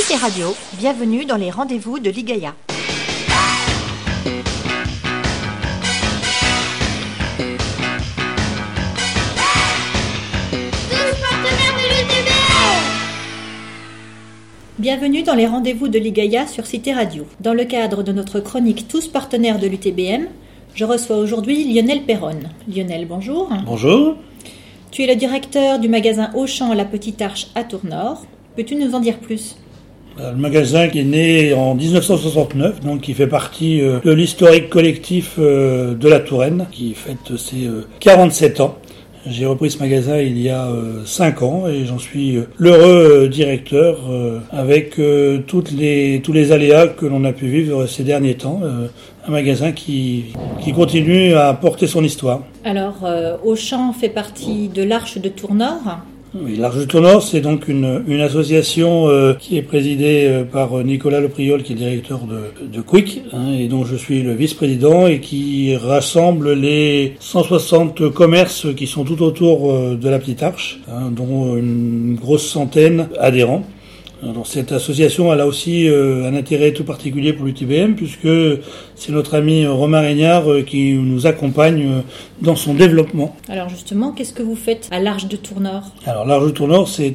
Cité Radio, bienvenue dans les rendez-vous de l'IGAIA. Bienvenue dans les rendez-vous de l'IGAIA sur Cité Radio. Dans le cadre de notre chronique Tous partenaires de l'UTBM, je reçois aujourd'hui Lionel Perronne. Lionel, bonjour. Bonjour. Tu es le directeur du magasin Auchan La Petite Arche à Tournord. Peux-tu nous en dire plus ? Le magasin qui est né en 1969, donc qui fait partie de l'historique collectif de la Touraine, qui fête ses 47 ans. J'ai repris ce magasin il y a 5 ans et j'en suis l'heureux directeur avec tous les aléas que l'on a pu vivre ces derniers temps. Un magasin qui continue à porter son histoire. Alors, Auchan fait partie de l'Arche de Tournord. Oui, l'Arche de Tournord, c'est donc une association qui est présidée par Nicolas Lepriol, qui est directeur de Quick, et dont je suis le vice-président, et qui rassemble les 160 commerces qui sont tout autour de la Petite Arche, dont une grosse centaine adhérents. Alors, cette association elle a aussi un intérêt tout particulier pour l'UTBM, puisque c'est notre ami Romain Régnard qui nous accompagne dans son développement. Alors justement, qu'est-ce que vous faites à l'Arche de Tournord ? Alors l'Arche de Tournord, c'est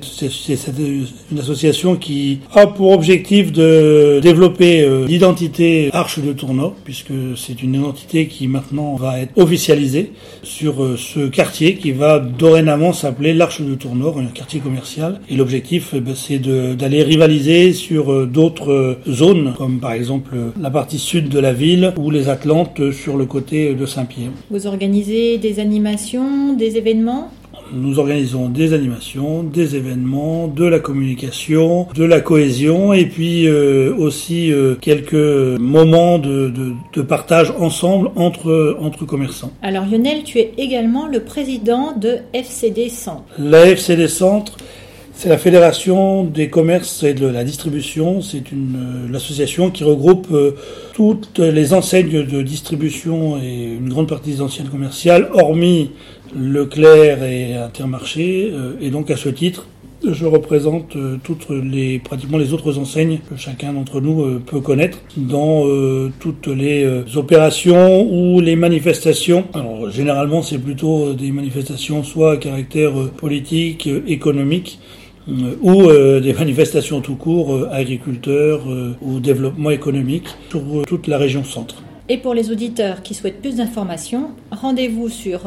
une association qui a pour objectif de développer l'identité Arche de Tournord, puisque c'est une identité qui maintenant va être officialisée sur ce quartier qui va dorénavant s'appeler l'Arche de Tournord, un quartier commercial. Et l'objectif, c'est d'aller rivaliser sur d'autres zones, comme par exemple la partie sud de la ville ou les Atlantes sur le côté de Saint-Pierre. Vous organisez des animations, des événements ? Nous organisons des animations, des événements, de la communication, de la cohésion et puis aussi quelques moments de partage ensemble entre commerçants. Alors Lionel, tu es également le président de FCD Centre. La FCD Centre, c'est la Fédération des commerces et de la distribution. C'est l'association qui regroupe toutes les enseignes de distribution et une grande partie des enseignes commerciales, hormis Leclerc et Intermarché. Et donc à ce titre, je représente pratiquement les autres enseignes que chacun d'entre nous peut connaître dans toutes les opérations ou les manifestations. Alors généralement, c'est plutôt des manifestations soit à caractère politique, économique, ou des manifestations tout court, agriculteurs ou développement économique sur toute la région centre. Et pour les auditeurs qui souhaitent plus d'informations, rendez-vous sur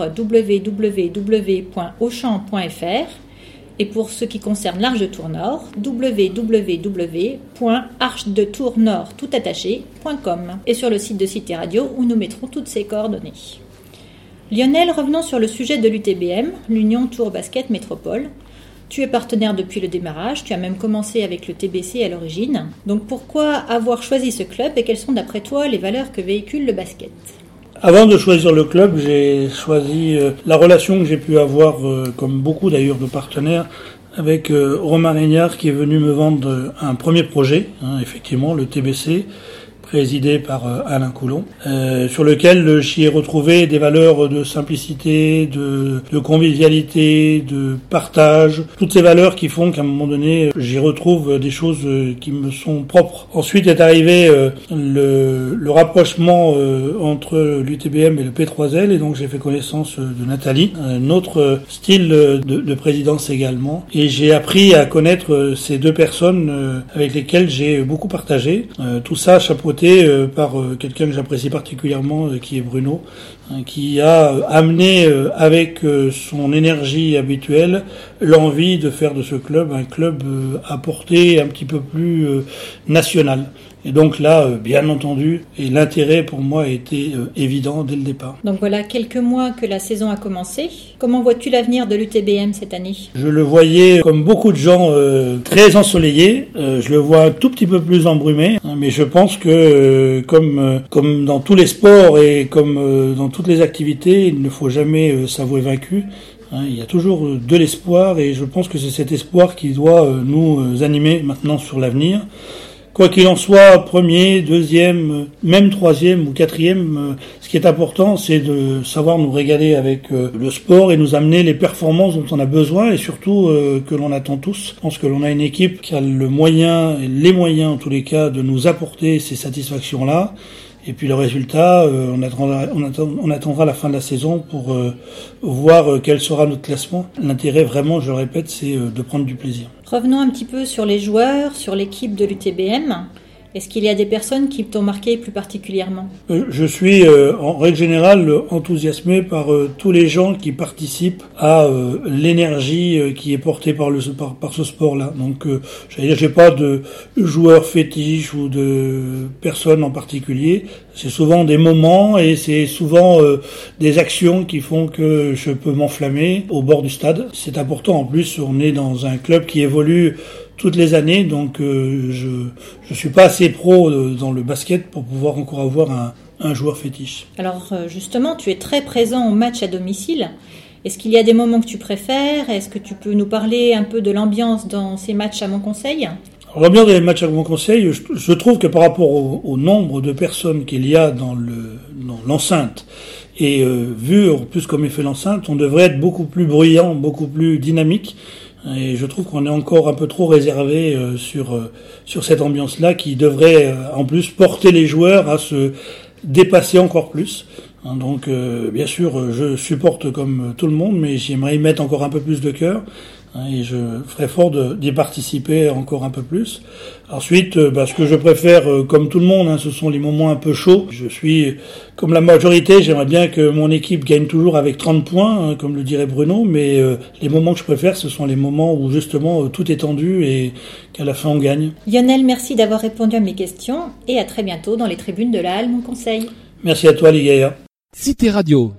www.auchan.fr et pour ce qui concerne l'Arche de Tournord, www.archedetournord.com et sur le site de Cité Radio où nous mettrons toutes ces coordonnées. Lionel, revenons sur le sujet de l'UTBM, l'Union Tour Basket Métropole. Tu es partenaire depuis le démarrage, tu as même commencé avec le TBC à l'origine. Donc pourquoi avoir choisi ce club et quelles sont d'après toi les valeurs que véhicule le basket ? Avant de choisir le club, j'ai choisi la relation que j'ai pu avoir, comme beaucoup d'ailleurs de partenaires, avec Romain Régnard qui est venu me vendre un premier projet, effectivement le TBC, présidé par Alain Coulon, sur lequel j'y ai retrouvé des valeurs de simplicité, de convivialité, de partage, toutes ces valeurs qui font qu'à un moment donné, j'y retrouve des choses qui me sont propres. Ensuite est arrivé le rapprochement entre l'UTBM et le P3L, et donc j'ai fait connaissance de Nathalie, un autre style de présidence également, et j'ai appris à connaître ces deux personnes avec lesquelles j'ai beaucoup partagé. Tout ça chapeauté par quelqu'un que j'apprécie particulièrement, qui est Bruno, qui a amené avec son énergie habituelle l'envie de faire de ce club un club à portée un petit peu plus nationale. Et donc là, bien entendu, et l'intérêt pour moi a été évident dès le départ. Donc voilà quelques mois que la saison a commencé. Comment vois-tu l'avenir de l'UTBM cette année ? Je le voyais, comme beaucoup de gens, très ensoleillé. Je le vois un tout petit peu plus embrumé. Mais je pense que, comme dans tous les sports et comme dans toutes les activités, il ne faut jamais s'avouer vaincu. Il y a toujours de l'espoir et je pense que c'est cet espoir qui doit nous animer maintenant sur l'avenir. Quoi qu'il en soit, premier, deuxième, même troisième ou quatrième, ce qui est important, c'est de savoir nous régaler avec le sport et nous amener les performances dont on a besoin et surtout que l'on attend tous. Je pense que l'on a une équipe qui a les moyens en tous les cas de nous apporter ces satisfactions-là. Et puis le résultat, on attendra la fin de la saison pour voir quel sera notre classement. L'intérêt vraiment, je le répète, c'est de prendre du plaisir. Revenons un petit peu sur les joueurs, sur l'équipe de l'UTBM. Est-ce qu'il y a des personnes qui t'ont marqué plus particulièrement ? Je suis en règle générale enthousiasmé par tous les gens qui participent à l'énergie qui est portée par ce sport-là. Donc, j'ai pas de joueurs fétiches ou de personnes en particulier. C'est souvent des moments et c'est souvent des actions qui font que je peux m'enflammer au bord du stade. C'est important. En plus, on est dans un club qui évolue toutes les années, donc je suis pas assez pro dans le basket pour pouvoir encore avoir un joueur fétiche. Alors justement, tu es très présent au match à domicile. Est-ce qu'il y a des moments que tu préfères ? Est-ce que tu peux nous parler un peu de l'ambiance dans ces matchs à Montconseil ? L'ambiance des matchs à Montconseil, je trouve que par rapport au nombre de personnes qu'il y a dans l'enceinte, et vu en plus comme est fait l'enceinte, on devrait être beaucoup plus bruyant, beaucoup plus dynamique. Et je trouve qu'on est encore un peu trop réservé sur cette ambiance-là qui devrait en plus porter les joueurs à se dépasser encore plus. Donc bien sûr, je supporte comme tout le monde, mais j'aimerais y mettre encore un peu plus de cœur. Et je ferai fort d'y participer encore un peu plus. Ensuite, ce que je préfère, comme tout le monde, ce sont les moments un peu chauds. Je suis, comme la majorité, j'aimerais bien que mon équipe gagne toujours avec 30 points, comme le dirait Bruno, mais les moments que je préfère, ce sont les moments où justement tout est tendu et qu'à la fin on gagne. Lionel, merci d'avoir répondu à mes questions et à très bientôt dans les tribunes de la Halle Montconseil. Merci à toi, Ligaya. Cité Radio.